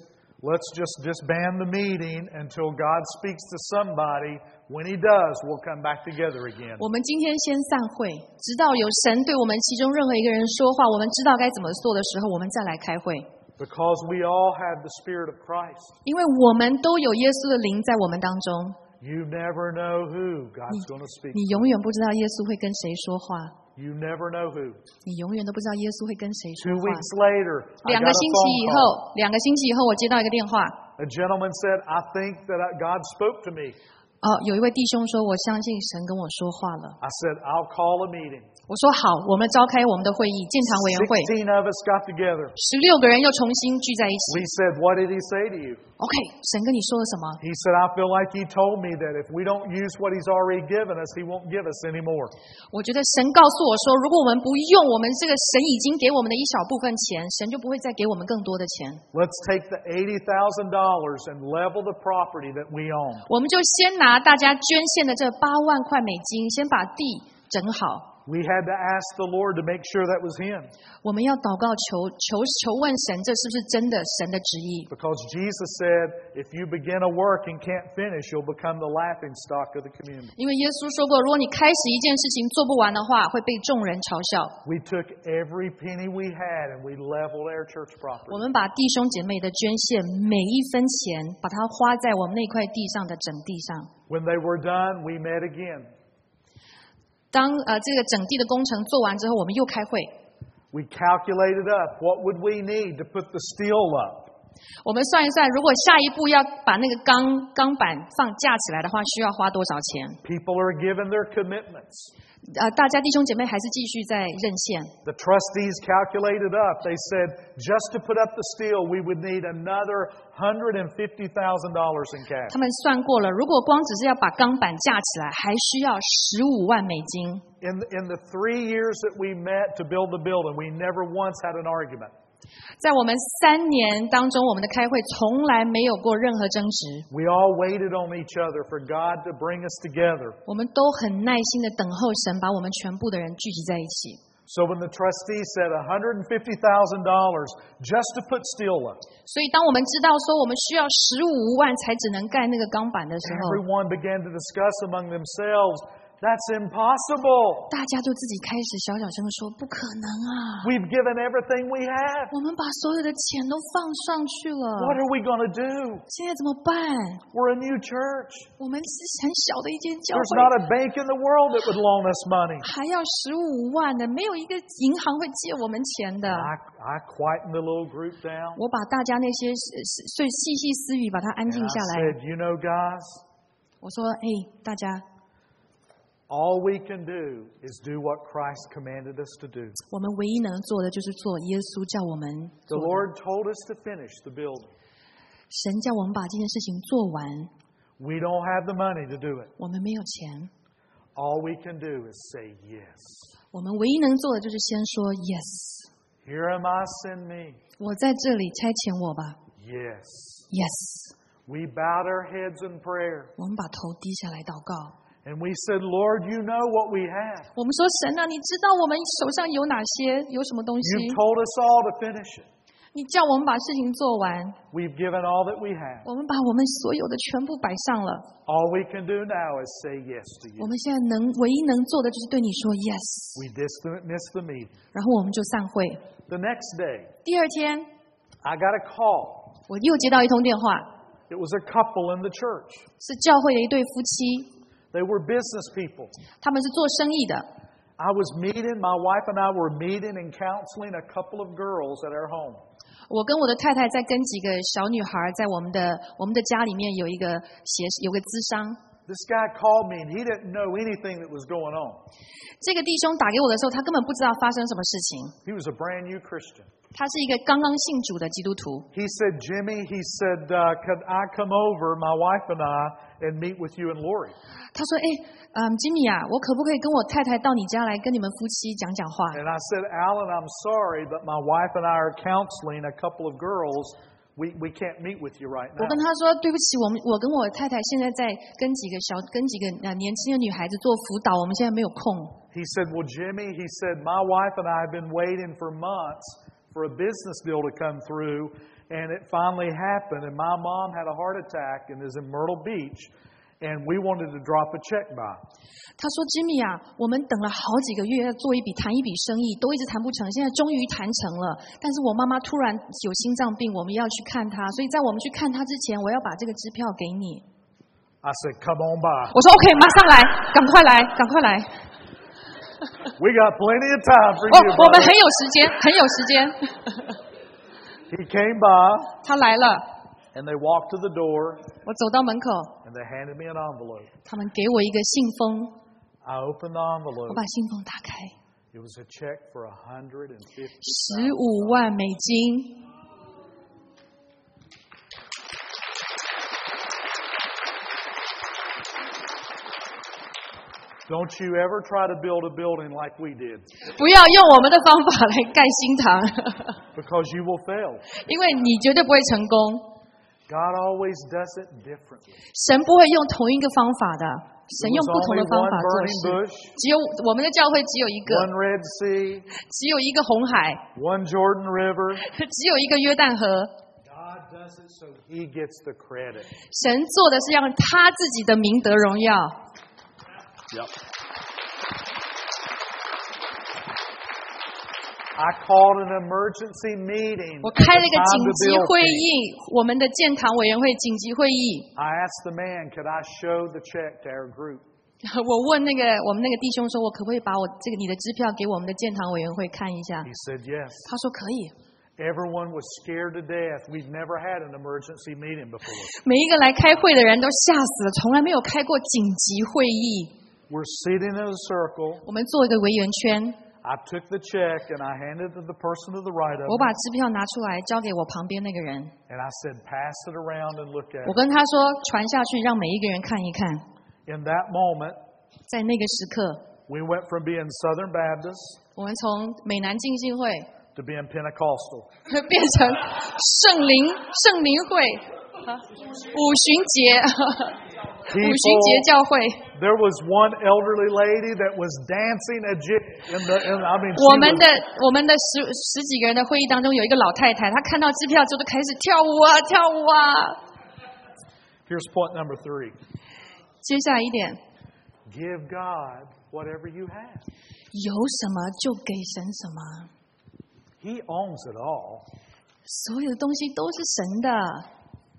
A: just disband the meeting until God speaks to somebody. When He does, we'll come back together again.
B: 我们今天先散会，直到有神对我们其中任何一个人说话，我们知道该怎么做的时候，我们再来开会。
A: Because we all have the Spirit of Christ.
B: 因为我们都有耶稣的灵在我们当中。
A: You never know who God's going to speak
B: 你
A: to.
B: 永远不知道耶稣会跟谁说话，
A: You never know who.
B: 你永远都不知道耶稣会跟谁说
A: 2
B: 话。
A: weeks later, I
B: 2
A: got
B: 个
A: a
B: 星期
A: phone
B: 以
A: call.
B: 后，2个星期以后，我接到一个电话。
A: A gentleman said, I think that God spoke to me.
B: 有一位弟兄说，我相信神跟我说话了。
A: I said, I'll call a meeting.
B: 我说好，我们召开我们的会议，建堂委员会
A: 16 of us got together.
B: ，16个人又重新聚在一起。
A: We said, what did He say to you?
B: OK， 神跟你说了什么？
A: He said, I feel like He told me that if we don't use what He's already given us, He won't give us any more.
B: 我觉得神告诉我说，如果我们不用我们这个神已经给我们的一小部分钱，神就不会再给我们更多的钱。
A: Let's take the $80,000 and level the property that we own.
B: 我们就先拿大家捐献的这8万块美金，先把地整好。
A: We had to ask the Lord to make sure that was Him.
B: 我们要祷告求问神，这是不是真的神的旨意？
A: Because Jesus said, if you begin a work and can't finish, you'll become the laughing stock of the community.
B: 因为耶稣说过，如果你开始一件事情做不完的话，会被众人嘲笑。
A: We took every penny we had and we leveled our church property.
B: 我们把弟兄姐妹的捐献每一分钱，把它花在我们那块地上的整地上。
A: When they were done, we met again.
B: 当这个整地的工程做完之后，我们又开会。
A: We calculated up what would we need to put the steel up.
B: 我们算一算，如果下一步要把那个钢板架起来的话，需要花多少钱？
A: People are given their commitments.
B: 大家弟兄姐妹还是继续在认献。
A: The trustees calculated up. They said just to put up the steel, we would need another $150,000 in cash.
B: 他们算过了，如果光只是要把钢板架起来，还需要15万美金。
A: In the 3 years that we met to build the building, we never once had an argument.
B: 在我们3年当中，我们的开会从来没有过任何争执。
A: We all waited on each other for God to bring us together.
B: 我们都很耐心的等候神把我们全部的人聚集在一起。
A: So when the trustees said $150,000 just to put steel up,
B: 所以当我们知道说我们需要15万才只能盖那个钢板的时候，
A: everyone began to discuss among themselves, that's impossible.
B: 大家就自己开始小小声说：“不可能啊！
A: We've given everything we have.
B: 我们把所有的钱都放上去了，
A: What are we going to do?
B: 现在怎么办？
A: We're a new church.
B: 我们是很小的一间教
A: There's
B: 会，
A: not a bank in the world that would loan us money.
B: 还要15万的，没有一个银行会借我们钱的。”
A: I quietened the little group down.
B: 我把大家那些碎细细私语把它安
A: And
B: 静
A: I
B: 下来。
A: said, you know, guys,
B: 我说：“大家，
A: all we can do is do what Christ commanded us to do.
B: 我们唯一能做的就是做耶稣叫我们
A: The
B: 做的。
A: Lord told us to finish the building.
B: 神叫我们把这件事情做完，
A: We don't have the money to do it.
B: 我们没有钱，
A: All we can do is say yes.
B: 我们唯一能做的就是先说 yes。
A: Here am I, send me.
B: 我在这里，差遣我吧。
A: Yes.
B: Yes.
A: We bowed our heads in prayer.
B: 我们把头低下来祷告。
A: And we said, Lord, you know what we have.
B: 我们说神啊，你知道我们手上有哪些，有什么东西？
A: You've told us all to finish it.
B: 你叫我们把事情做完，
A: We've given all that we have.
B: 我们把我们所有的全部摆上了。
A: All we can do now is say yes to
B: 我
A: you.
B: 们现在唯一能做的就是对你说 yes，
A: We dismiss the meeting.
B: 然后我们就散会。
A: The next day,
B: 第二天，
A: I got a call.
B: 我又接到一通电话，
A: It was a couple in the church.
B: 是教会的一对夫妻，
A: They were business people.
B: 他们是做生意的。
A: I was meeting, my wife and I were meeting and counseling a couple of girls at our home.
B: 我跟我的太太在跟几个小女孩在我们的家里面有个咨商。
A: This guy called me and he didn't know anything that was going on.
B: 这个弟兄打给我的时候，他根本不知道发生什么事情。
A: He was a brand new Christian.
B: 他是一个刚刚信主的基督徒。
A: He said, Jimmy, could I come over, my wife and I, and meet with you and Lori?
B: 他说：“吉米啊，我可不可以跟我太太到你家来跟你们夫妻讲讲话？”
A: And I said, Alan, I'm sorry, but my wife and I are counseling a couple of girls. We can't meet with you right
B: 我
A: now.
B: 跟他说：“对不起，我跟我太太现在在跟几个年轻的女孩子做辅导，我们现在没有空。”
A: He said, well, Jimmy, my wife and I have been waiting for months for a business deal to come through, and it finally happened, and my mom had a heart attack and is in Myrtle Beach, and we wanted to drop a check by.
B: 他说：“吉米啊，我们等了好几个月，要谈一笔生意，都一直谈不成，现在终于谈成了。但是我妈妈突然有心脏病，我们要去看她，所以在我们去看她之前，我要把这个支票给你。”
A: I said, come on by.
B: 我说 OK， 马上来，赶快来，赶快来。
A: We got plenty of time for
B: 哦
A: you,
B: 我们
A: buddy.
B: 很有时间，很有时间。
A: He came by,
B: 他来了，
A: and they walked to the door,
B: 我走到门口，
A: and they handed me an envelope.
B: 他们给我一个信封，
A: I opened the
B: 我
A: envelope.
B: 把信封打开，
A: It was a check for $150,000.
B: 15万美金。
A: Don't you ever try to build a building like we did,
B: 不要用我们的方法来盖新堂，
A: because you will fail.
B: 因为你绝对不会成功。
A: God always does it differently.
B: 神不会用同一个方法的，神
A: There
B: 用
A: was
B: 不同
A: only
B: 的方
A: one
B: 法做
A: burning
B: 事。
A: bush,
B: 只有我们的教会只有一个，
A: one Red Sea,
B: 只有一个红海，
A: one Jordan River.
B: 只有一个约旦河。
A: God does it so He gets the credit.
B: 神做的是让他自己的名得荣耀。
A: Yep. I called an emergency meeting
B: 我
A: at
B: 开
A: the
B: 了一个
A: time
B: 紧
A: the
B: 急
A: bill
B: 会
A: came.
B: 议，我们的建堂委员会紧急会议。
A: I asked the man, could I show the check to our group?
B: 我问我们那个弟兄说，我可不可以把你的支票给我们的建堂委员会看一下？
A: He said yes.
B: 他说可以。
A: Everyone was scared to death. We'd never had an emergency meeting before.
B: 每一个来开会的人都吓死了，从来没有开过紧急会议。
A: We're sitting in a circle.
B: 我们做一个围圆圈，
A: I took the check and I handed it to the person to the right of
B: 我
A: me.
B: 把支票拿出来交给我旁边那个人，
A: And I said, pass it around and look at
B: 我
A: it.
B: 跟他说传下去，让每一个人看一看。
A: In that moment,
B: 在那个时刻，
A: we went from being Southern Baptist
B: 我们从美南浸信会
A: to being Pentecostal.
B: 变成圣灵会，五旬节。五旬节教会，
A: There was one elderly lady that was dancing a jig I mean,
B: 我们的十几个人的会议当中有一个老太太，她看到支票之后就开始跳舞啊跳舞啊。
A: Here's point number 3.
B: 接下来一点，
A: Give God whatever you have.
B: 有什么就给神什么，
A: He owns it all.
B: 所有的东西都是神的，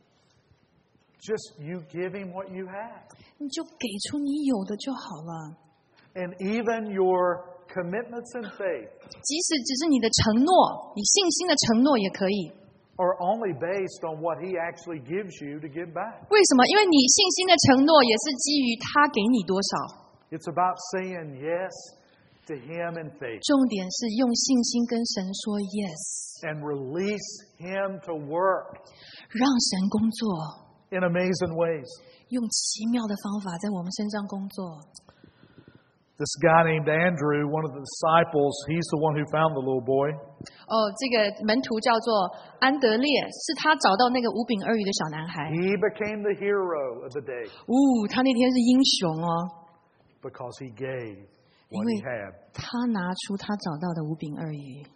A: Just you give Him what you have.
B: 你就给出你有的就好了。
A: And even your commitments and faith
B: 即使只是你的承诺，你信心的承诺也可以。
A: are only based on what He actually gives you to give back.
B: 为什么？因为你信心的承诺也是基于他给你多少。
A: It's about saying yes to Him in faith
B: 重点是用信心跟神说 yes，
A: and release Him to work
B: 让神工作，
A: in amazing ways.
B: 用奇妙的方法在我们身上工作。
A: This guy named Andrew, one of the disciples, he's the one who found the little boy.
B: 这个门徒叫做安德烈，是他找到那个五饼二鱼的小男孩。
A: He became the hero of the day
B: 他那天是英雄哦，
A: because he gave what
B: 因为
A: he had.
B: 他拿出他找到的五饼二鱼。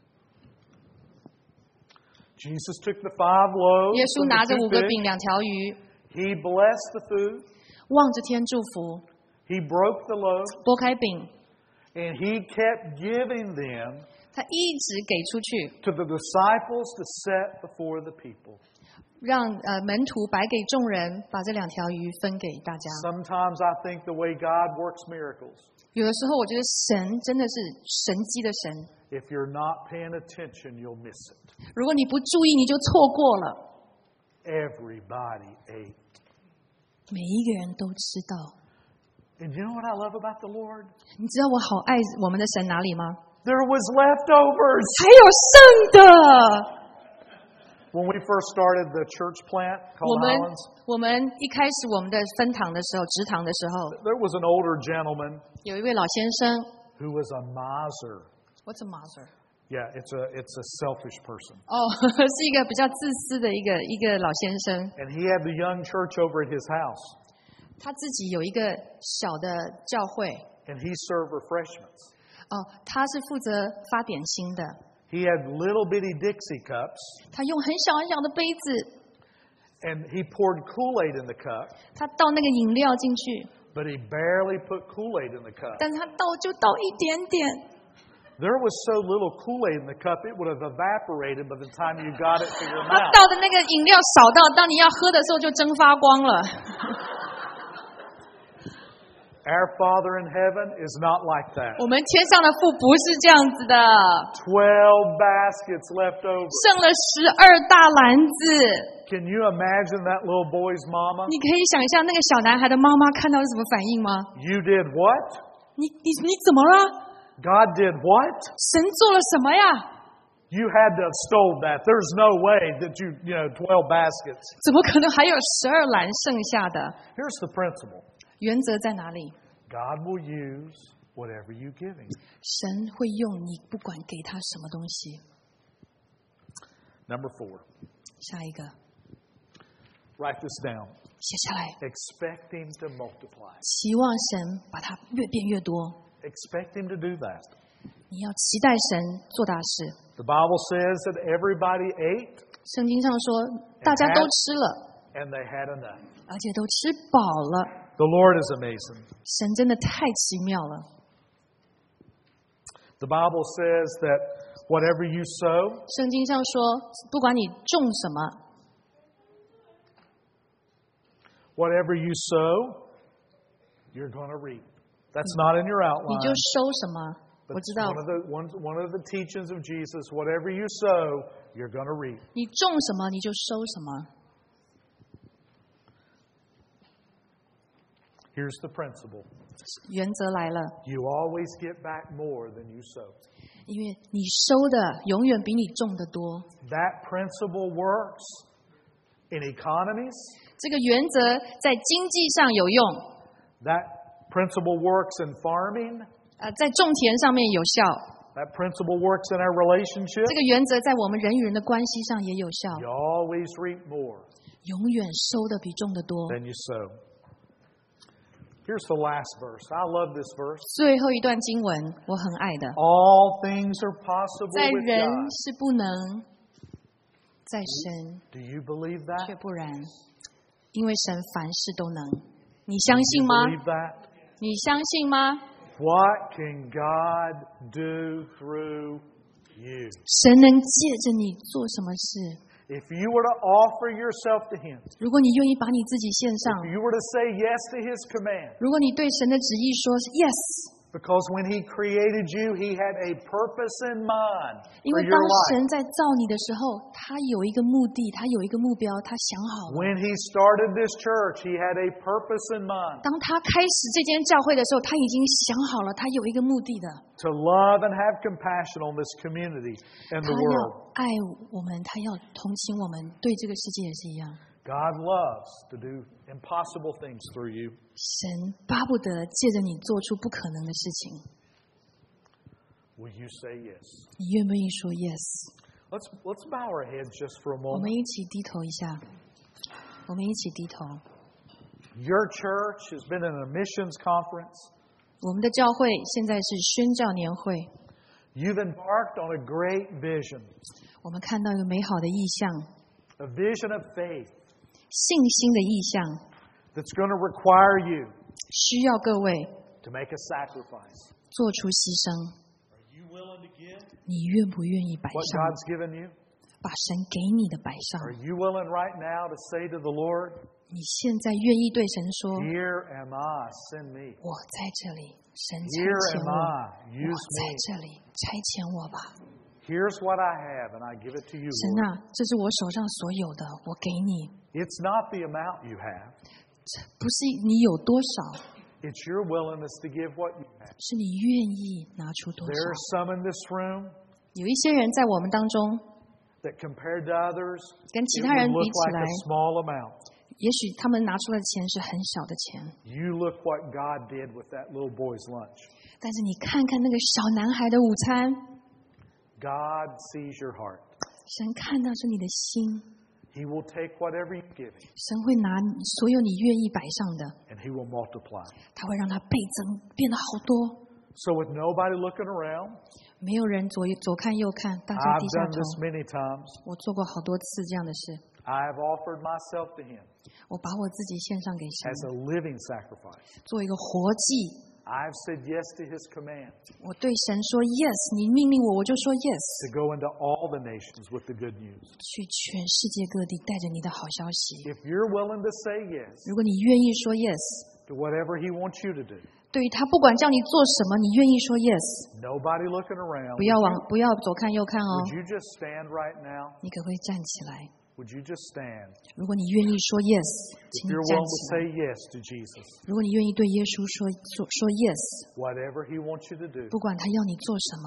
A: Jesus took the 5 loaves
B: 耶稣
A: and
B: 拿着
A: the
B: 5
A: 2
B: 个
A: fish.
B: 饼2条鱼，
A: He blessed the food.
B: 望着天祝福，
A: He broke the loaf.
B: 拨开饼，
A: And he kept giving them
B: 他一直给出去，
A: to the disciples to set before the people.
B: 让门徒摆给众人，把这2条鱼分给大家。
A: Sometimes I think the way God works miracles,
B: 有的时候我觉得神真的是神迹的神，
A: if you're not paying attention, you'll miss it.
B: 如果你不注意，你就错过了。
A: Everybody ate.
B: 每一个人都知道。
A: And you know what I love about the Lord?
B: 你知道我好爱我们的神哪里吗？
A: There was leftovers.
B: 还有剩的。
A: When we first started the church plant
B: 我
A: called
B: 们
A: Highlands,
B: 我们一开始我们的分堂的时候，植堂的时候，
A: there was an older gentleman
B: 有一位老先生。
A: who was a miser.
B: What's a miser？
A: Yeah, it's a selfish person.
B: 是一个比较自私的一个老先生。
A: And he had the young church over at his house.
B: 他自己有一个小的教会。
A: And he served refreshments.
B: 他是负责发点心的。
A: He had little bitty Dixie cups.
B: 他用很小很小的杯子，
A: And he poured Kool-Aid in the cup.
B: 他倒那个饮料进去，
A: But he barely put Kool-Aid in the cup.
B: 但是他就倒一点点。
A: There was so little Kool-Aid in the cup, it would have evaporated by the time you got it to your
B: 他
A: mouth.
B: 倒的那个饮料少到，当你要喝的时候就蒸发光了。
A: Our Father in heaven is not like that.
B: 我们天上的父不是这样子的，
A: 12 baskets left over.
B: 剩了12大篮子。
A: Can you imagine that little boy's mama?
B: 你可以想象那个小男孩的妈妈看到是什么反应吗？
A: You did what?
B: 你怎么了？
A: God did what?
B: 神做了什么呀？
A: You had to have stole that. There's no way that 12 baskets.
B: 怎么可能还有12篮剩下的？
A: Here's the principle.
B: 原则在哪里？
A: God will use whatever you give him.
B: 神会用你不管给他什么东西。
A: Number 4.
B: 下一个，
A: Write this down.
B: 写下来，
A: Expect him to multiply.
B: 期望神把它越变越多。
A: Expect him to do that.
B: 你要期待神做大事。
A: The Bible says that everybody ate
B: 圣经上说，大家都吃了，
A: and they had enough.
B: 而且都吃饱了。
A: The Lord is amazing.
B: 神真的太奇妙了。
A: The Bible says that whatever you sow,
B: 圣经上说，不管你种什么，
A: whatever you sow, you're going to reap. That's not in your
B: 你就
A: outline.
B: 收什么。
A: But
B: 我知道，
A: one of the teachings of Jesus, whatever you sow, you're going to reap.
B: 你种什么你就收什么。
A: Here's the principle.
B: 原则来了，
A: You always get back more than you sow.
B: 因为你收的永远比你种的多。
A: That principle works in economies.
B: 这个原则在经济上有用，
A: That principle works in farming.
B: 在种田上面有效。
A: That principle works in our relationships.
B: 这个原则在我们人与人的关系上也有效，
A: You always reap more
B: 永远收的比种的多。
A: than you sow. Here's the last verse. I love this verse.
B: 最后一段经文我很爱的，
A: All things are possible
B: 在
A: with
B: 人
A: God.
B: 是不能，在神
A: Do you believe
B: 却
A: that?
B: 不然，因为神凡事都能。你相
A: Do
B: 信
A: you
B: 吗？
A: believe that?
B: 你相信吗？
A: What can God do through you?
B: 神能借着你做什么事？
A: If you were to offer yourself to Him,
B: 如果你愿意把你自己献上，
A: if you were to say yes to His command,
B: 如果你对神的旨意说 yes，
A: because when He created you, He had a purpose in mind
B: 因
A: for
B: 为当
A: your life.
B: 神在造你的时候，他有一个目的，他有一个目标，他想好了。
A: When He started this church, He had a purpose in mind
B: 当他开始这间教会的时候，他已经想好了，他有一个目的的，
A: to love and have compassion on this community and
B: 他
A: the
B: 要
A: world.
B: 爱我们，他要同情我们，对这个世界也是一样。
A: God loves to do impossible things through you.
B: 神巴不得借着你做出不可能的事情。
A: Will you say yes?
B: 你愿不愿意说 yes？
A: Let's bow our heads just for a
B: 我们
A: moment.
B: 一起低头一下，我们一起低头。
A: Your church has been in a missions conference.
B: 我们的教会现在是宣教年会，
A: You've embarked on a great vision,
B: 我们看到一个美好的意象，
A: a vision of faith
B: 信心的意象，
A: that's going to require you
B: 需要各位
A: to make a sacrifice.
B: 做出牺牲。
A: Are you willing to give
B: 你愿不愿意摆
A: what
B: 上，
A: God's given you?
B: 把神给你的摆上？
A: Are you willing right now to say to the Lord,
B: 你现在愿意对神说
A: Here am I, send me.
B: 我在这里，神差
A: Here
B: 遣
A: am
B: 我，
A: I,
B: 我
A: use
B: 在
A: me.
B: 这里，差遣我吧。
A: Here's what I have, and I give it to you,
B: 神
A: Lord.
B: 啊，这是我手上所有的，我给你。
A: It's not the amount you have.
B: 不是你有多少，
A: It's your willingness to give what you have.
B: 是你愿意拿出多
A: There
B: 少
A: are。some in this room
B: 有一些人在我们当中，
A: that compared to others,
B: 跟其
A: it
B: 他人
A: would
B: 比
A: look
B: 起
A: like
B: 来，
A: a small amount.
B: 也许他们拿出来的钱是很小的钱，
A: You look what God did with that little boy's lunch.
B: 但是你看看那个小男孩的午餐，
A: God sees your heart.
B: 神看到是你的心，
A: He will take whatever you give him,
B: 神会拿所有你愿意摆上的，
A: and he will multiply.
B: 他会让它倍增，变得好多。
A: So with nobody looking around,
B: 没有人左看右看，大家
A: I've
B: 低下
A: done
B: 头。
A: this many times.
B: 我做过好多次这样的事，
A: I've offered myself to him
B: 我把我自己献上给神，
A: as a living sacrifice.
B: 做一个活祭。
A: I've said yes to his command
B: 我对神说 yes， 你命令我，我就说 yes，
A: to go into all the nations with the good news.
B: 去全世界各地带着你的好消息。
A: If you're willing to say yes
B: 如果你愿意说 yes，
A: to whatever he wants you to do,
B: 对于他不管叫你做什么，你愿意说 yes，
A: nobody looking around,
B: 不要左看右看哦。
A: would you just stand right now?
B: 你可不可以站起来？
A: Would you just stand?
B: 如果你愿意说 yes，
A: If
B: 请你
A: you're
B: 站
A: willing
B: 起
A: to
B: 来。
A: say yes to Jesus,
B: 如果你愿意对耶稣说 yes，
A: whatever he wants you to do,
B: 不管他要你做什么，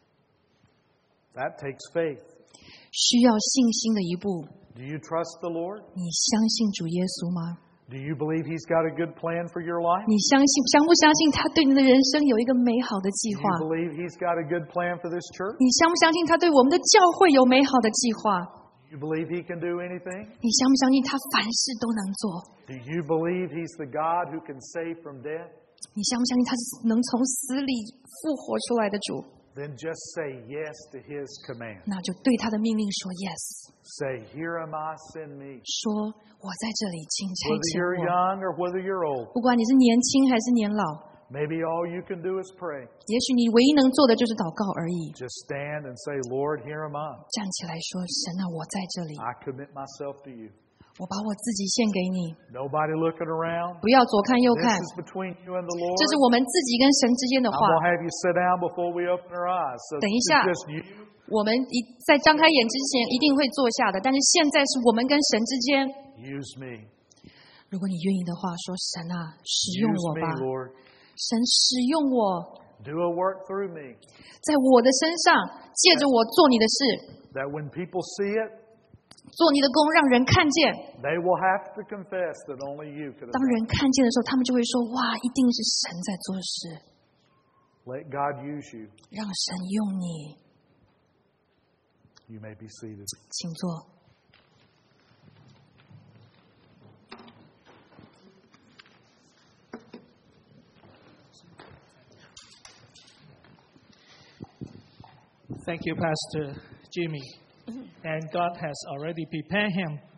A: that takes faith.
B: 需要信心的一步。
A: Do you trust the Lord?
B: 你相信主耶稣吗？
A: Do you believe he's got a good plan for your life?
B: 你相不相信他对你的人生有一个美好的计
A: Do
B: 划？
A: you believe he's got a good plan for this church?
B: 你相不相信他对我们的教会有美好的计划？
A: Do you believe he can do anything?
B: 你相不相信他凡事都能做？
A: Do you believe he's the God who can save from death?
B: 你相不相信他是能从死里复活出来的主？
A: Then just say yes to his command.
B: 那就对他的命令说 yes，
A: Say, here am I, send me.
B: 说我在这里，请差
A: Whether
B: 遣
A: you're
B: 我。
A: young or whether you're old,
B: 不管你是年轻还是年老，
A: maybe all you can do is pray.
B: 也许你唯一能做的就是祷告而已。
A: Just stand and say, Lord, here am I.
B: 站起来说：“神啊，我在这里，
A: I commit myself to you.
B: 我把我自己献给你，
A: Nobody looking around.
B: 不要左看右
A: This
B: 看。
A: is between you and the Lord.
B: 这是我们自己跟神之间的
A: I'm
B: 话。
A: going to have you sit down before we open our eyes. So
B: 等一
A: it's
B: 下。
A: just you.
B: 我们在张开眼之前一定会坐下的，但是现在是我们跟神之间。
A: Use me.
B: 如果你愿意的话，说神啊，使用
A: Use
B: 我
A: me,
B: 吧，
A: Lord.
B: 神使用我，
A: Do a work through me.
B: 在我的身上，借着我做你的事，
A: That when people see it,
B: 做你的工，让人看见。
A: they will have to confess that only you could have
B: 当
A: done
B: 人看见的时候，他们就会说：哇，一定是神在做事，
A: it. Let God use you.
B: 让神用你。
A: You may be seated.
B: 请坐。
C: Thank you, Pastor Jimmy. And God has already prepared him